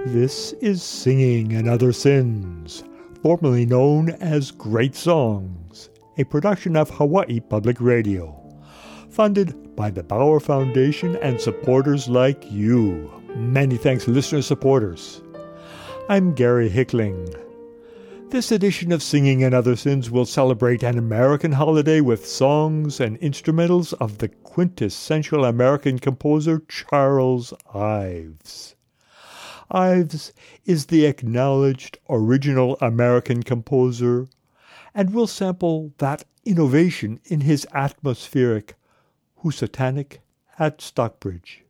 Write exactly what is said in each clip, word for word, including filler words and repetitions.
This is Singing and Other Sins, formerly known as Great Songs, a production of Hawaii Public Radio, funded by the Bauer Foundation and supporters like you. Many thanks, listener supporters. I'm Gary Hickling. This edition of Singing and Other Sins will celebrate an American holiday with songs and instrumentals of the quintessential American composer Charles Ives. Ives is the acknowledged original American composer, and will sample that innovation in his atmospheric Housatonic at Stockbridge.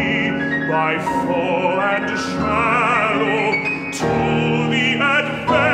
By foe and shadow to the advance.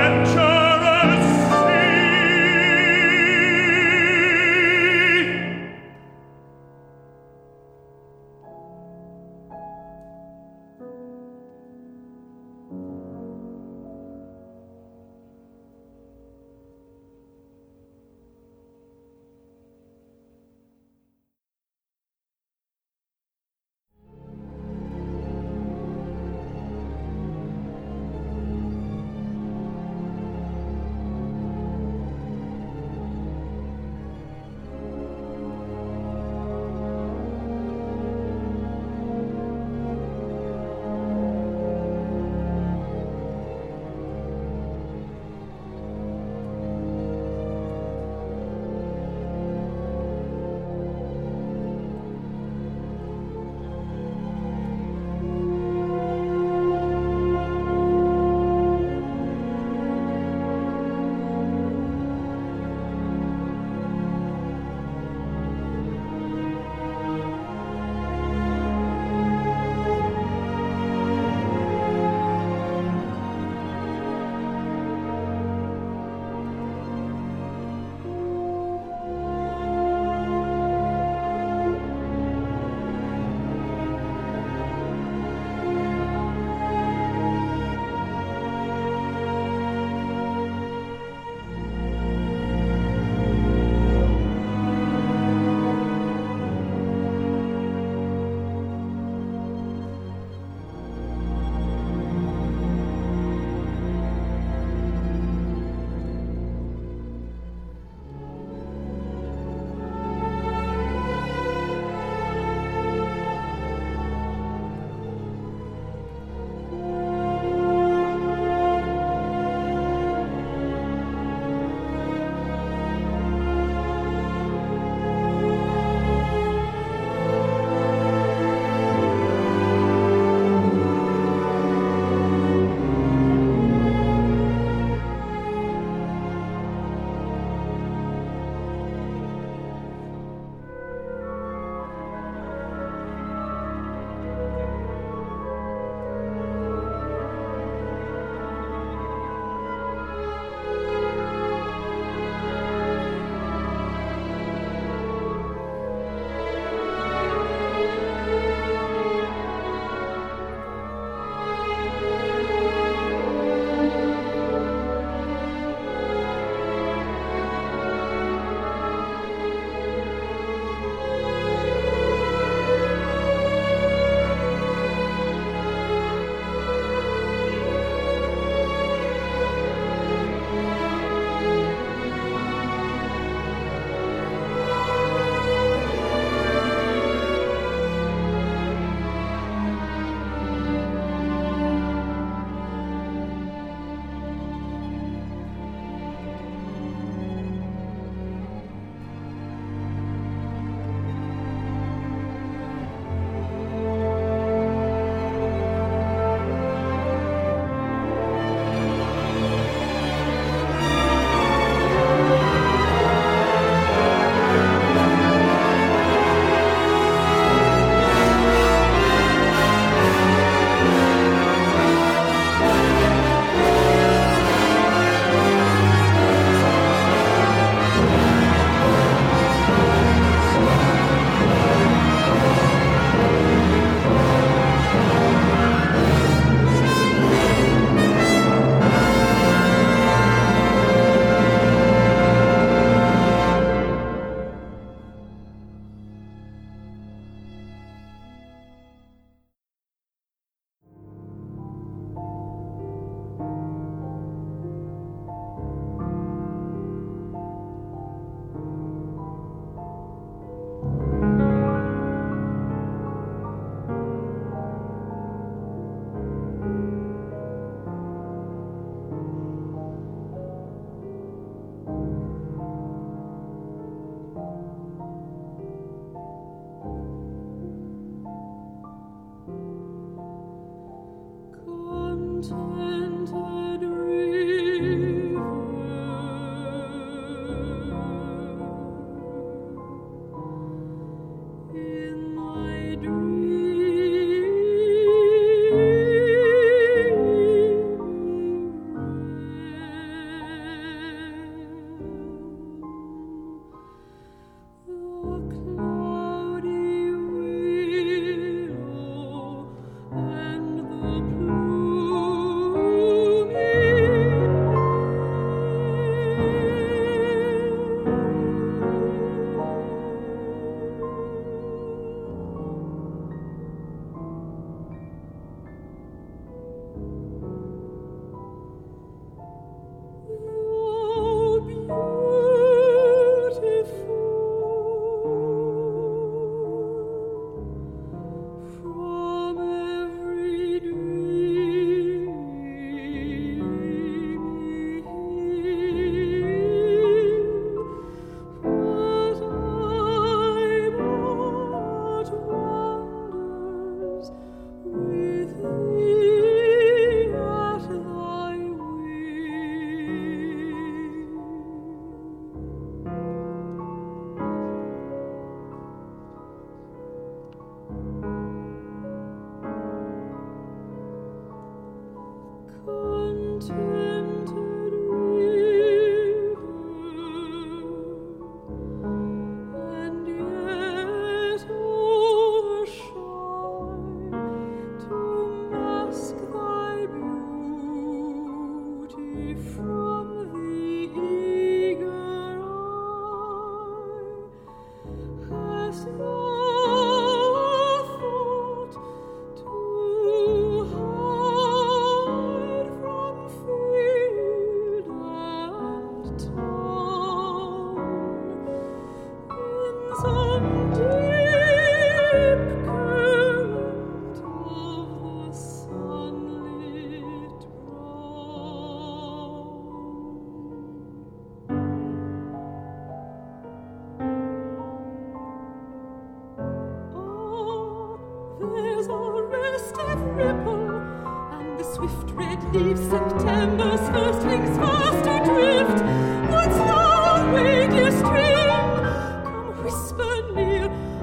leaves September's firstlings fast adrift. Wouldst thou wade your stream? Come whisper near.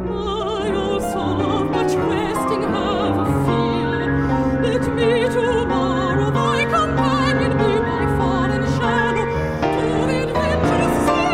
I also of much resting have a fear. Let me tomorrow thy companion be, my fallen shadow, to the adventurous sea.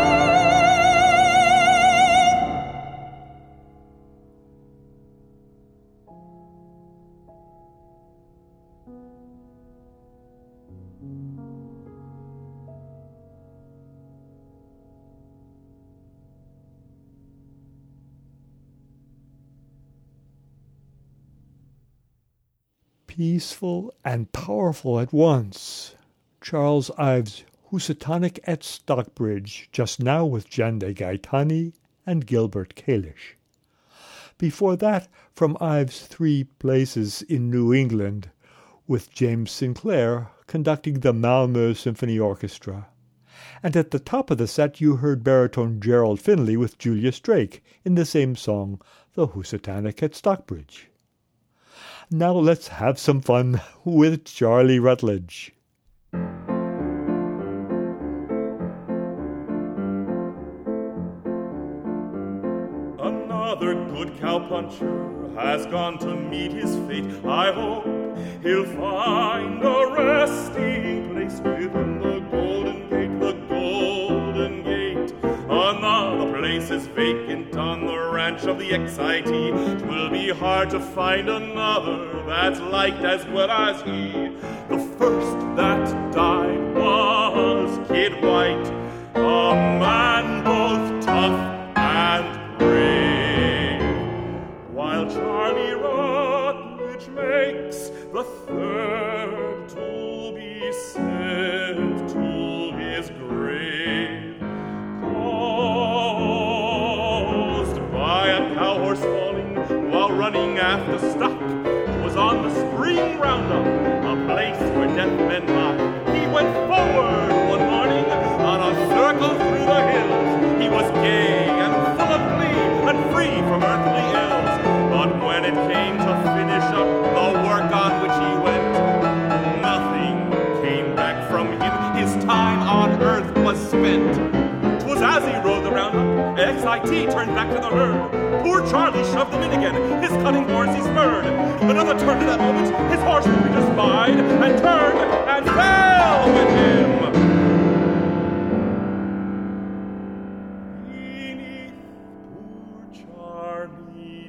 Peaceful and powerful at once. Charles Ives' Housatonic at Stockbridge, just now with Jande Gaetani and Gilbert Kalish. Before that, from Ives' Three Places in New England, with James Sinclair conducting the Malmö Symphony Orchestra. And at the top of the set you heard baritone Gerald Finley with Julius Drake in the same song, the Housatonic at Stockbridge. Now let's have some fun with Charlie Rutledge. Another good cowpuncher has gone to meet his fate. I hope he'll find a resting place within the Golden Gate, the Golden Gate. Another place is vacant on the ranch of the excitee. 'Twill be hard to find another that's liked as well as he. The first that died was Kid White, a man both tough and brave, while Charlie Rutledge makes the third to be sent to his grave, caused by a cow horse falling while running after stock. 'Twas on the spring roundup, a place where death men mock. He went forward one morning on a circle through the hills. He was gay and full of glee and free from earthly ills. But when it came to finish up the work on which he went, nothing T turned back to the herd. Poor Charlie shoved them in again, his cunning horse he spurred. Another turned at that moment, his horseman Peter spied, and turned and fell with him. Beneath poor Charlie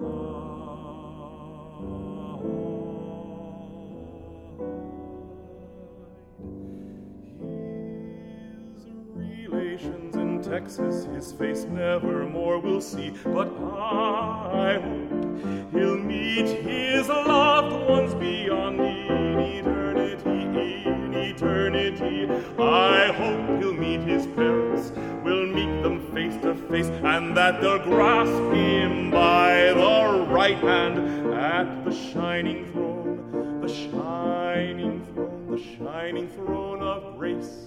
relations in Texas his face never more will see, but I hope he'll meet his loved ones beyond in eternity, in eternity. I hope he'll meet his parents, will meet them face to face, and that they'll grasp him by the right hand at the shining throne, the shining throne, the shining throne of grace.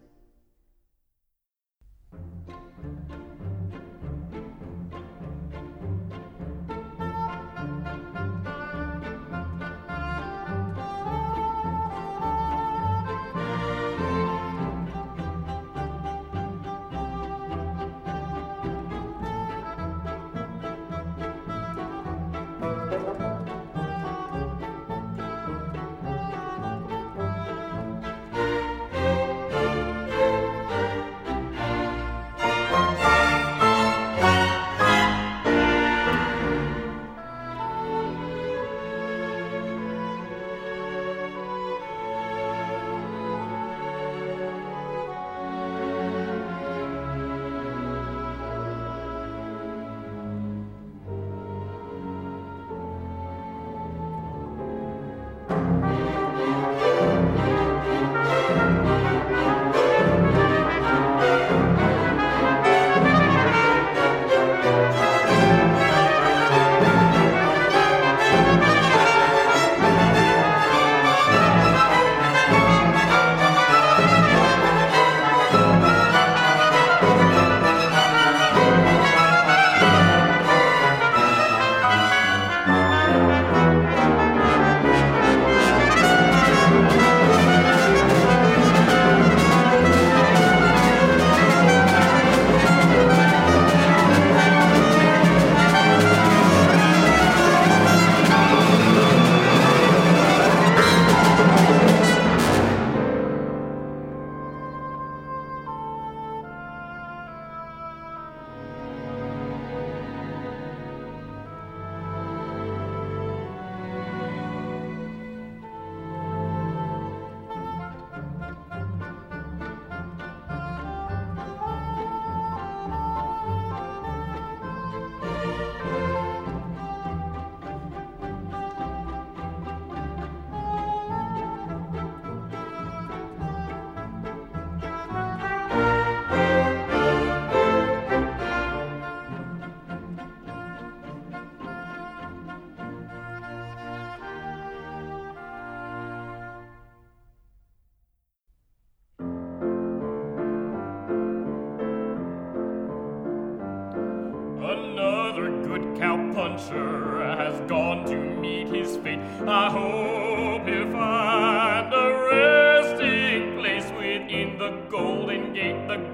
Cowpuncher has gone to meet his fate. I hope he'll find a resting place within the Golden Gate, the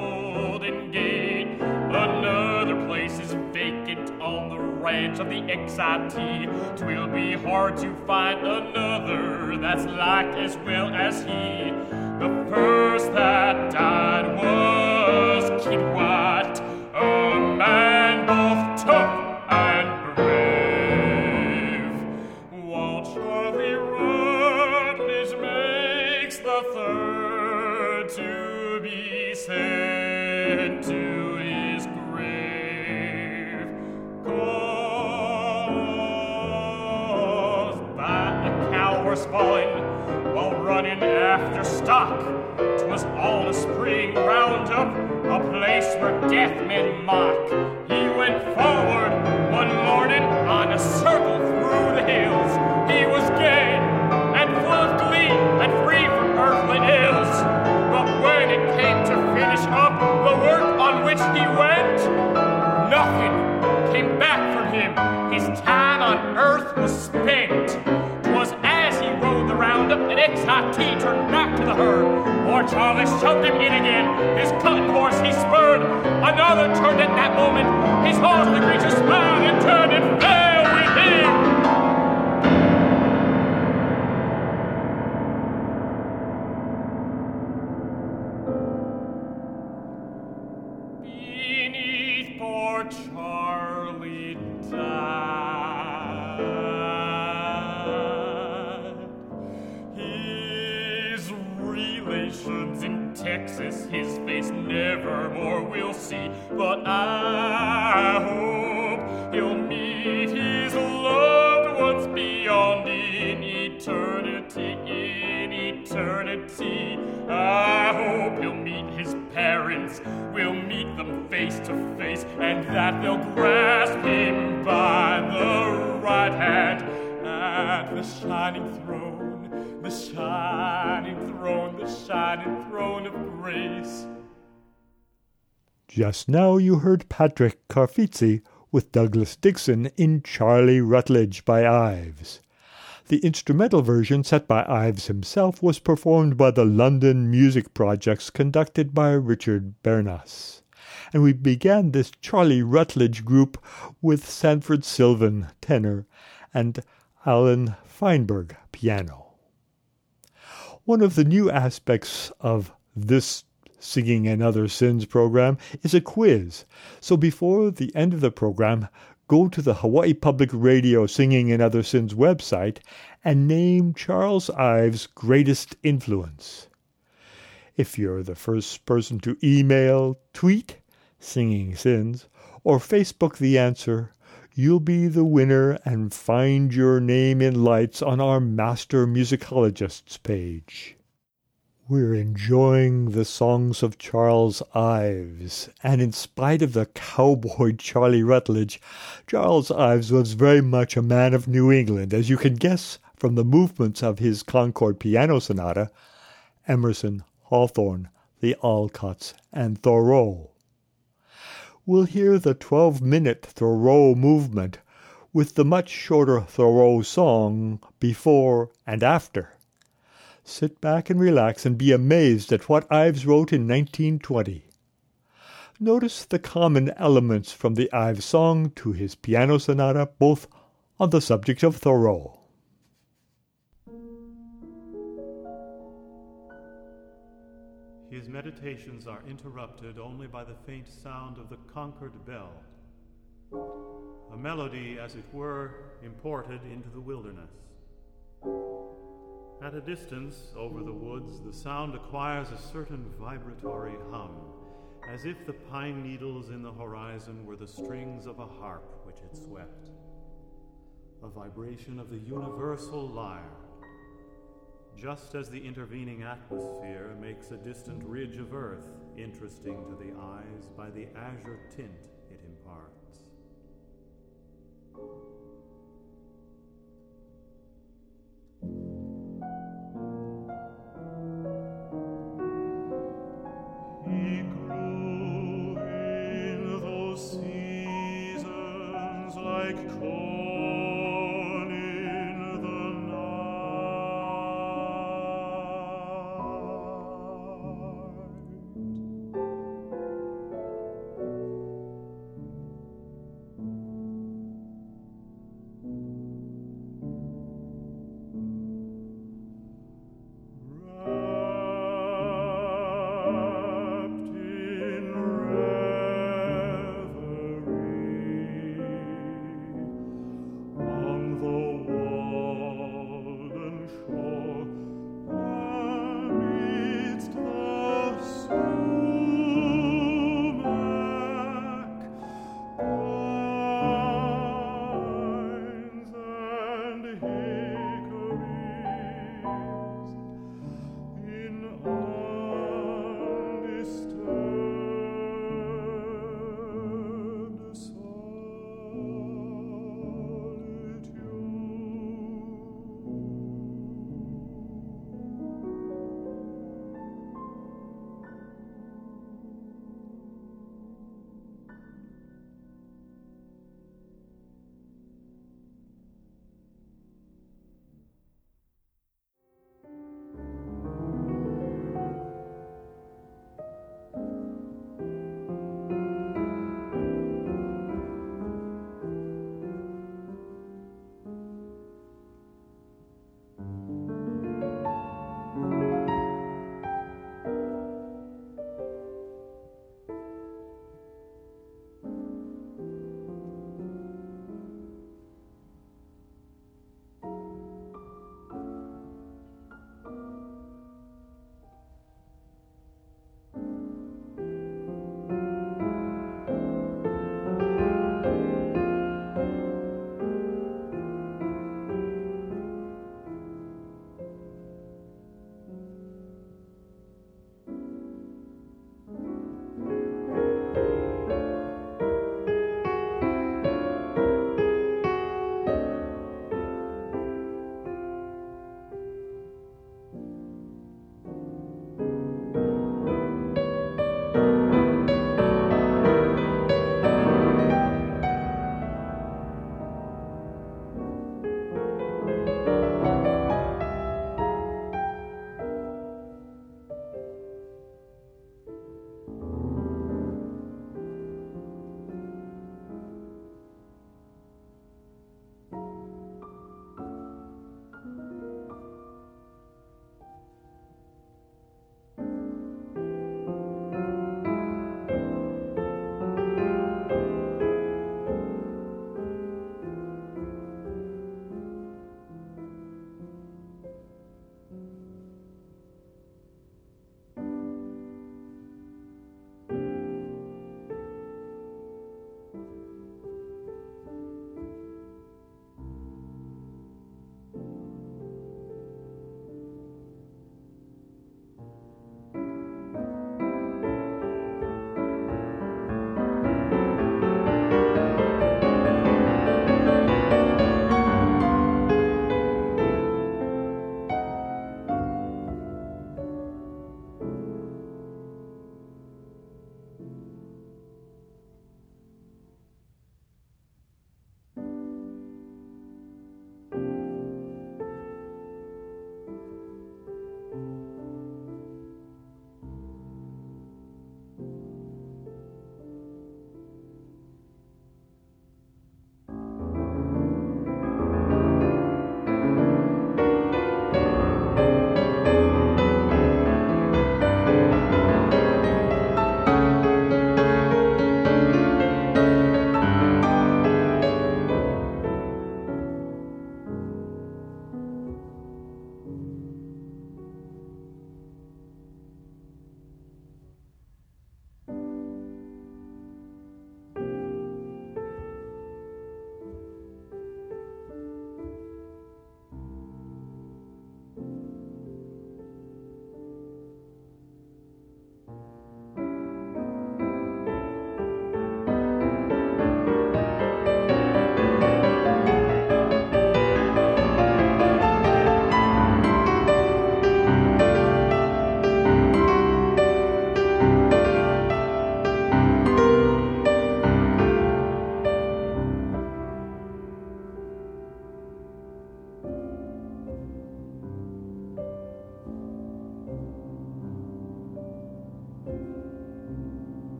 Golden Gate. Another place is vacant on the ranch of the X I T. 'Twill be hard to find another that's like as well as he. The first that died was Kid White, a man both tough and brave, while Charlie Rutledge makes the third to be sent to his grave, caused by a cow horse falling while running after stock. 'Twas on a spring roundup, a place where death men mock. He went forward one morning on a circle through the hills. He was gay and full of glee and free from earthly ills. But when it came to finish up the work on which he went, nothing came back from him. His time on earth was spent. 'Twas as he rode the roundup that X I T turned back to the herd. Poor Charlie shoved him in again. His cotton horse he spurred. Another turned at that moment. His horse, the creature, smiled and turned and fell with him. Beneath poor Charlie died. His relations in Texas, his face never more will see. But I hope he'll meet his loved ones beyond in eternity, in eternity. I hope he'll meet his parents, we'll meet them face to face, and that they'll grasp him by the right hand at the shining throne, the shining throne, the shining throne of grace. Just now you heard Patrick Carfizzi with Douglas Dixon in Charlie Rutledge by Ives. The instrumental version, set by Ives himself, was performed by the London Music Projects conducted by Richard Bernas. And we began this Charlie Rutledge group with Sanford Sylvan, tenor, and Alan Feinberg, piano. One of the new aspects of this Singing and Other Sins program is a quiz. So before the end of the program, go to the Hawaii Public Radio Singing and Other Sins website and name Charles Ives' greatest influence. If you're the first person to email, tweet, Singing Sins, or Facebook the answer, you'll be the winner and find your name in lights on our Master Musicologists page. We're enjoying the songs of Charles Ives, and in spite of the cowboy Charlie Rutledge, Charles Ives was very much a man of New England, as you can guess from the movements of his Concord Piano Sonata, Emerson, Hawthorne, the Alcotts, and Thoreau. We'll hear the twelve-minute Thoreau movement with the much shorter Thoreau song before and after. Sit back and relax and be amazed at what Ives wrote in nineteen twenty. Notice the common elements from the Ives song to his piano sonata, both on the subject of Thoreau. His meditations are interrupted only by the faint sound of the Concord bell, a melody, as it were, imported into the wilderness. At a distance, over the woods, the sound acquires a certain vibratory hum, as if the pine needles in the horizon were the strings of a harp which it swept. A vibration of the universal lyre, just as the intervening atmosphere makes a distant ridge of earth interesting to the eyes by the azure tint it imparts. He grew in those seasons like corn in the night.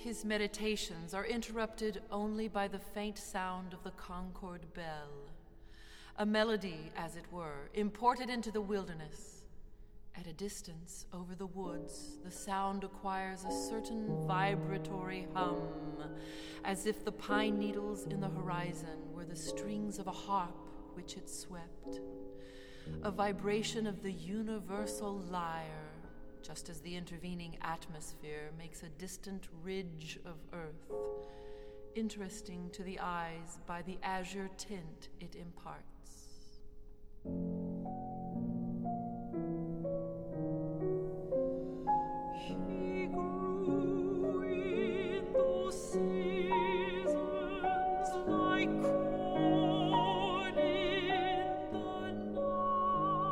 His meditations are interrupted only by the faint sound of the Concord bell, a melody, as it were, imported into the wilderness. At a distance, over the woods, the sound acquires a certain vibratory hum, as if the pine needles in the horizon were the strings of a harp which it swept, a vibration of the universal lyre, just as the intervening atmosphere makes a distant ridge of earth, interesting to the eyes by the azure tint it imparts. He grew in those seasons like corn in the night.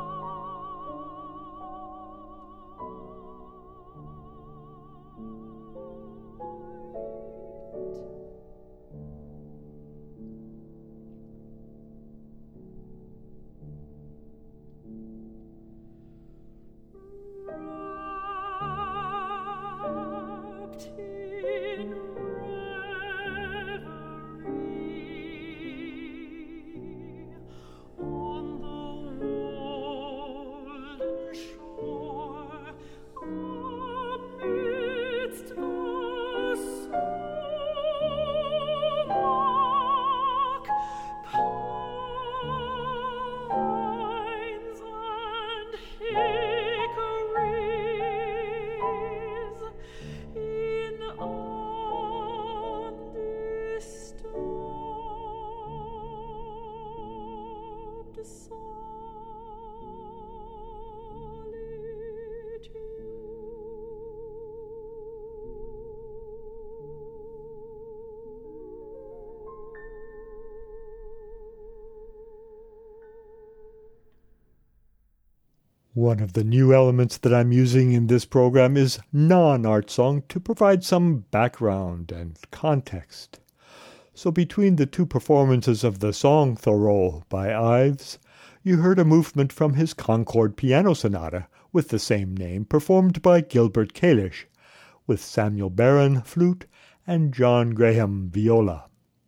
One of the new elements that I'm using in this program is non-art song to provide some background and context. So between the two performances of the song Thoreau by Ives, you heard a movement from his Concord Piano Sonata with the same name, performed by Gilbert Kalish, with Samuel Barron, flute, and John Graham, viola.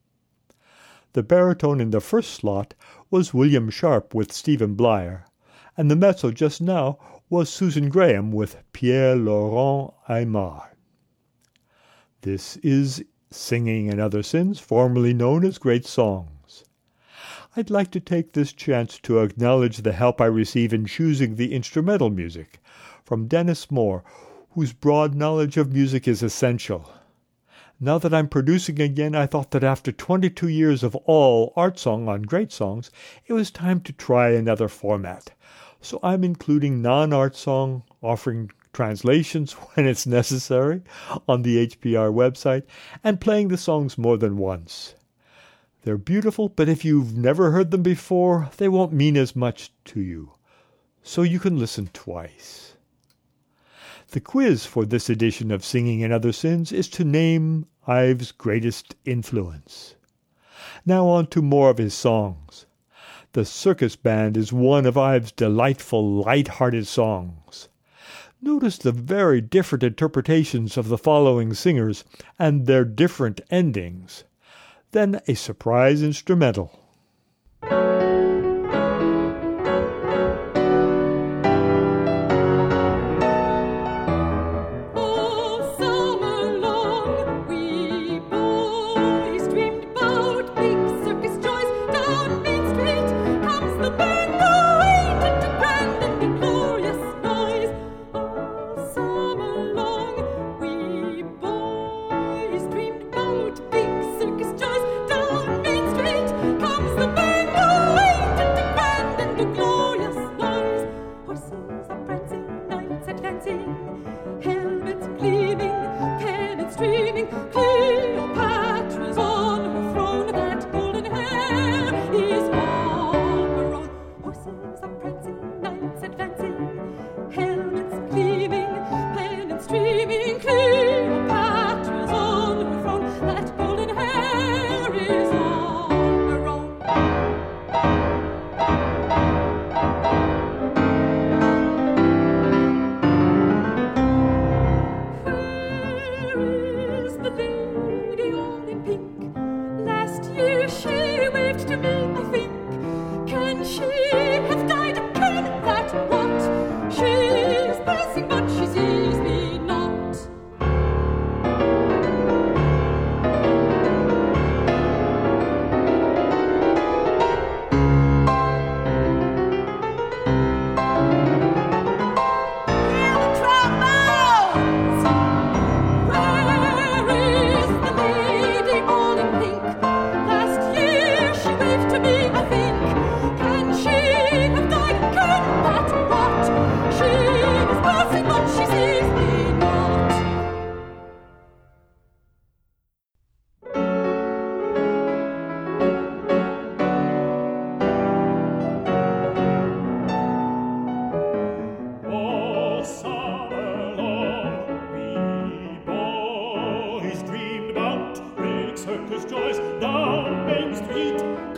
The baritone in the first slot was William Sharp with Stephen Blyer, and the mezzo just now was Susan Graham with Pierre-Laurent Aymar. This is Singing and Other Sins, formerly known as Great Songs. I'd like to take this chance to acknowledge the help I receive in choosing the instrumental music from Dennis Moore, whose broad knowledge of music is essential. Now that I'm producing again, I thought that after twenty-two years of all art song on Great Songs, it was time to try another format. So I'm including non-art song, offering translations when it's necessary on the H P R website, and playing the songs more than once. They're beautiful, but if you've never heard them before, they won't mean as much to you. So you can listen twice. The quiz for this edition of Singing and Other Sins is to name Ives' greatest influence. Now on to more of his songs. The Circus Band is one of Ives' delightful, light-hearted songs. Notice the very different interpretations of the following singers and their different endings. Then a surprise instrumental. Come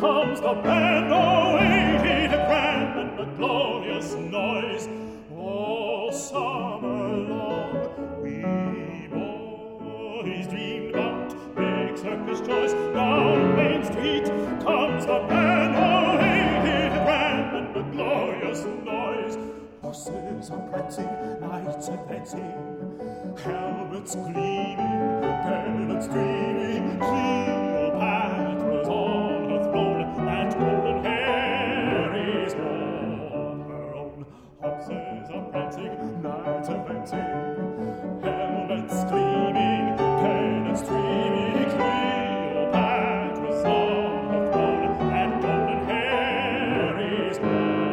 comes the band, oh, ain't it a grand and a glorious noise? All summer long we boys dreamed about big circus joys. Down Main Street comes the band, oh, ain't it a grand and a glorious noise? Horses are prancing, knights are dancing, helmets gleaming, pennants streaming, Cleopatra's on her throne, that golden hair is all her own. Horses are prancing, knights are dancing, helmets gleaming, pennants streaming, Cleopatra's on her throne, that golden hair is all her own.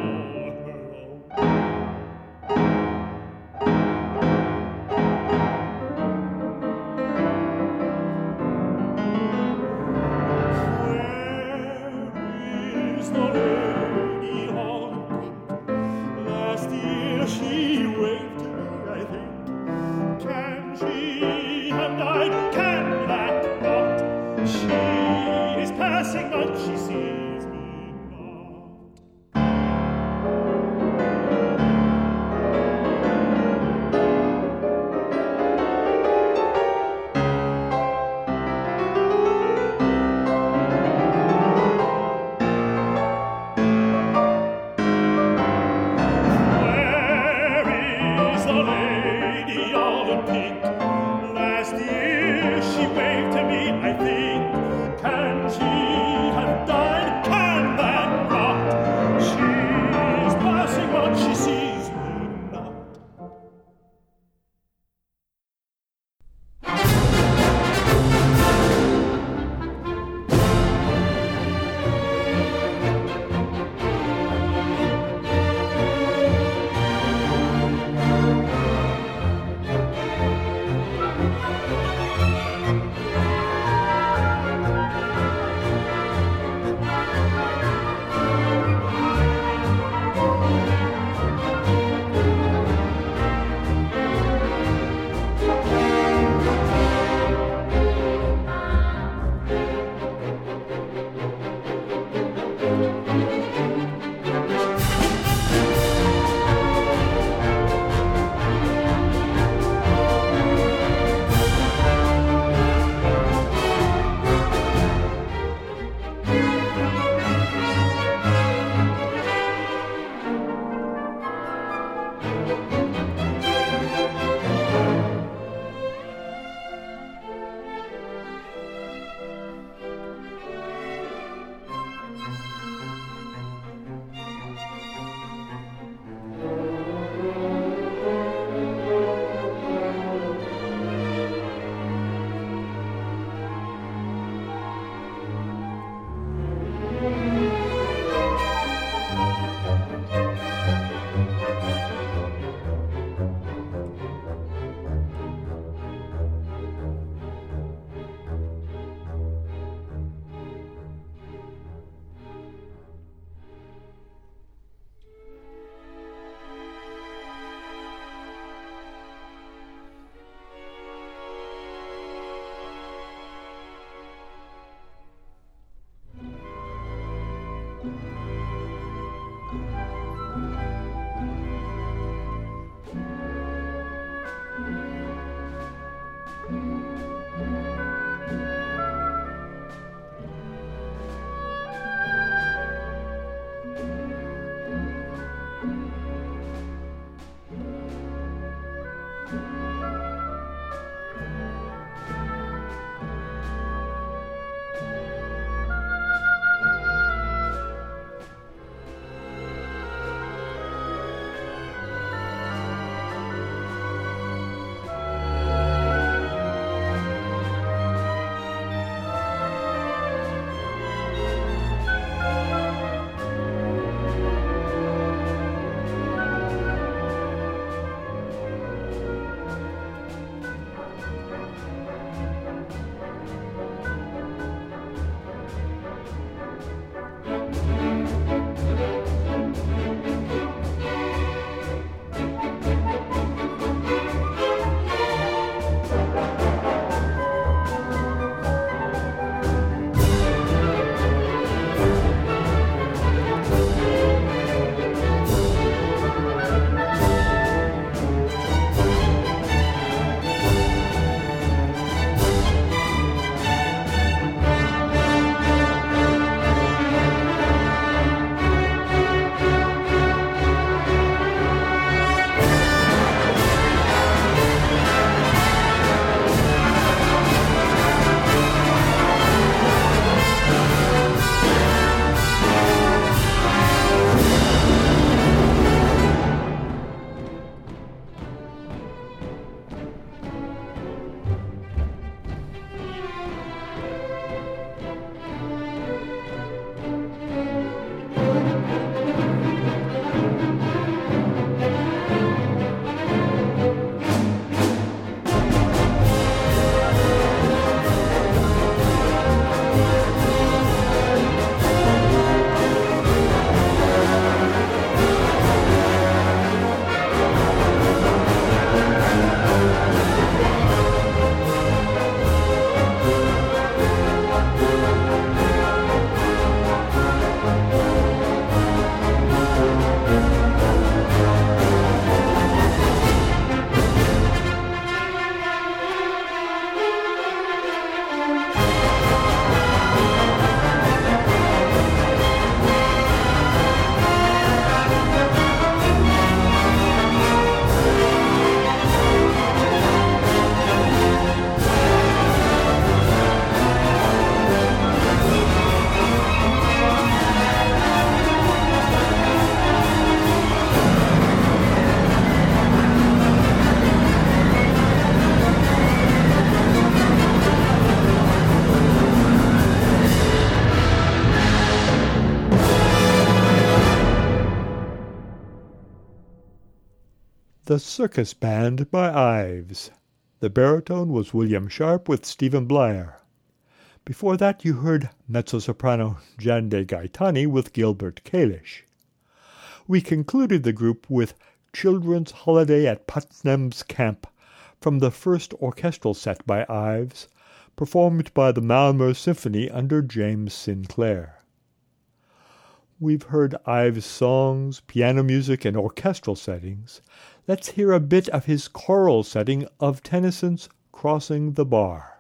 The Circus Band by Ives. The baritone was William Sharp with Stephen Blyer. Before that you heard mezzo-soprano Jan de Gaetani with Gilbert Kalish. We concluded the group with Children's Holiday at Putnam's Camp from the first orchestral set by Ives, performed by the Malmö Symphony under James Sinclair. We've heard Ives' songs, piano music, and orchestral settings. Let's hear a bit of his choral setting of Tennyson's Crossing the Bar.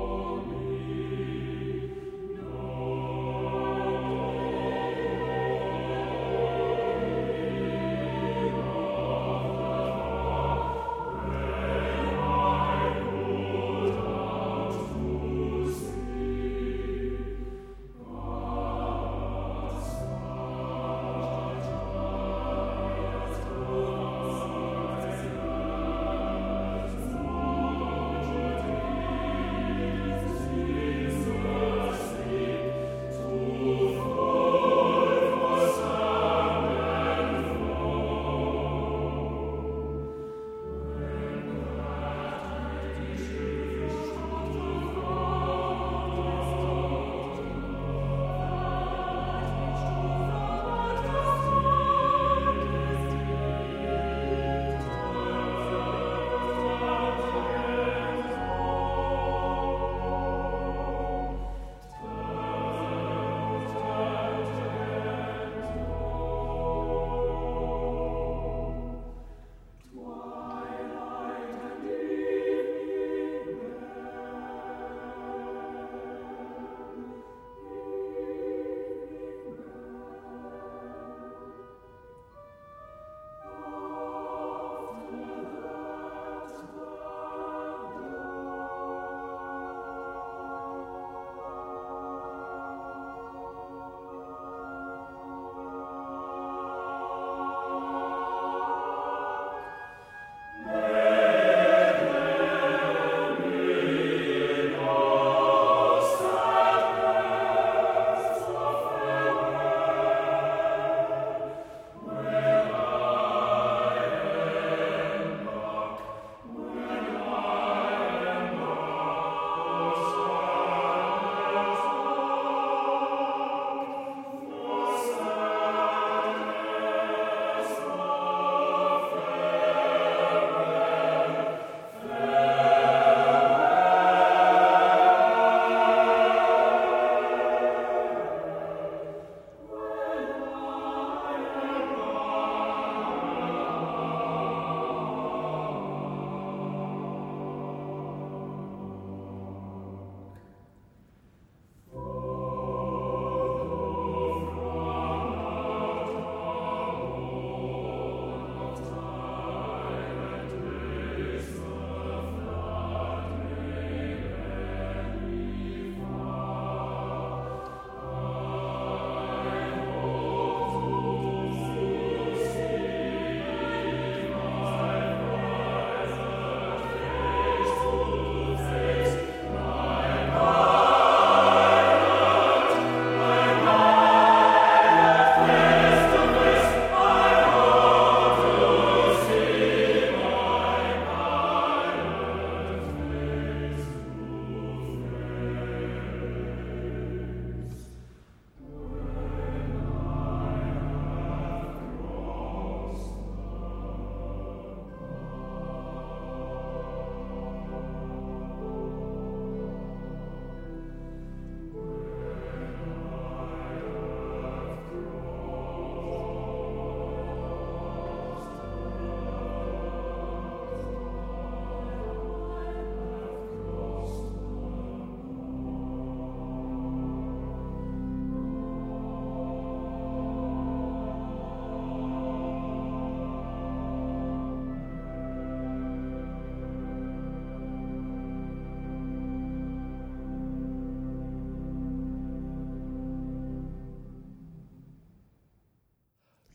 Oh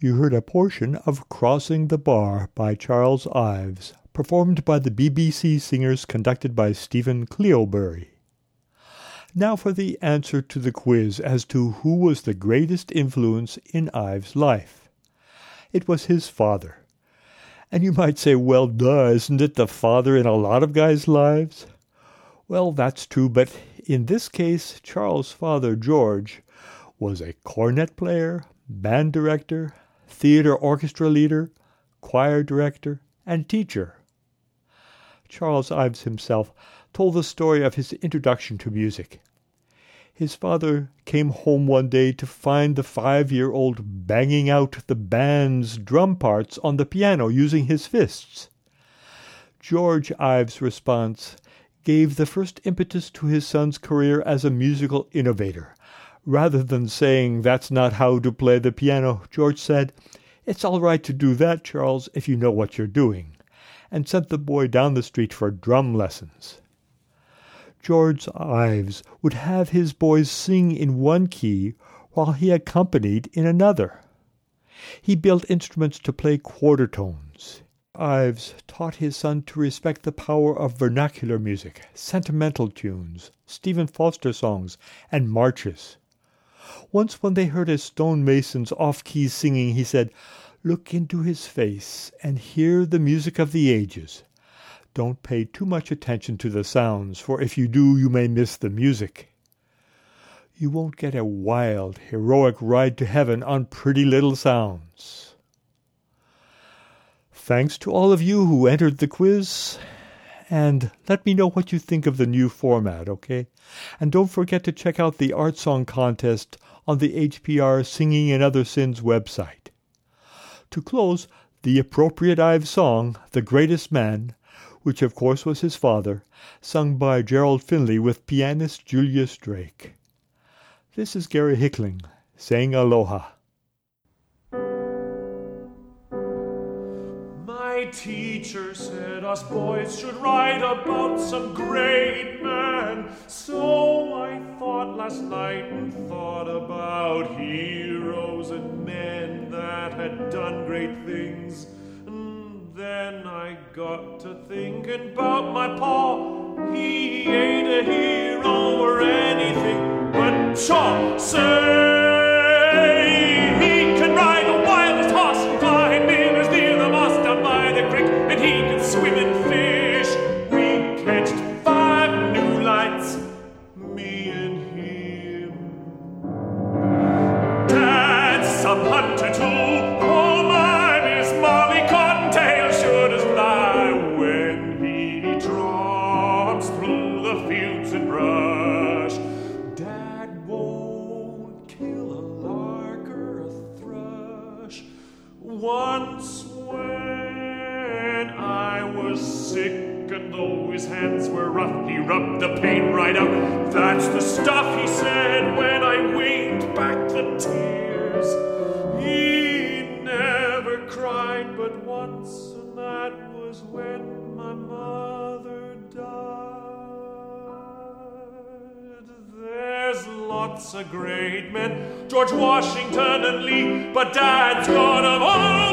you heard a portion of Crossing the Bar by Charles Ives, performed by the B B C Singers conducted by Stephen Cleobury. Now for the answer to the quiz as to who was the greatest influence in Ives' life. It was his father. And you might say, well, duh, isn't it the father in a lot of guys' lives? Well, that's true, but in this case, Charles' father, George, was a cornet player, band director, theater orchestra leader, choir director, and teacher. Charles Ives himself told the story of his introduction to music. His father came home one day to find the five-year-old banging out the band's drum parts on the piano using his fists. George Ives' response gave the first impetus to his son's career as a musical innovator. Rather than saying, "That's not how to play the piano," George said, "It's all right to do that, Charles, if you know what you're doing," and sent the boy down the street for drum lessons. George Ives would have his boys sing in one key while he accompanied in another. He built instruments to play quarter tones. Ives taught his son to respect the power of vernacular music, sentimental tunes, Stephen Foster songs, and marches. Once when they heard a stonemason's off-key singing, he said, "Look into his face and hear the music of the ages. Don't pay too much attention to the sounds, for if you do, you may miss the music. You won't get a wild, heroic ride to heaven on pretty little sounds." Thanks to all of you who entered the quiz, and let me know what you think of the new format, okay? And don't forget to check out the art song contest on the H P R Singing and Other Sins website. To close, the appropriate Ives song, "The Greatest Man," which of course was his father, sung by Gerald Finley with pianist Julius Drake. This is Gary Hickling saying aloha. My teacher said us boys should write about some great man, so I thought last night and thought about heroes and men that had done great things. Then I got to thinking about my pa. He ain't a hero or anything, but Shaw say he can ride the wildest horse and climb in as near the moss down by the creek, and he can swim and fish. We catched five new lights, me and him. Dad's some hunter too. Oh my, Miss Molly Cottontail should as fly when he tromps through the fields and brush. Dad won't kill a lark or a thrush. Once when I was sick and though his hands were rough, he rubbed the pain right out. That's the stuff, he said, when I winked back the tears. He never cried but once, and that was when my mother died. There's lots of great men, George Washington and Lee, but Dad's got 'em all.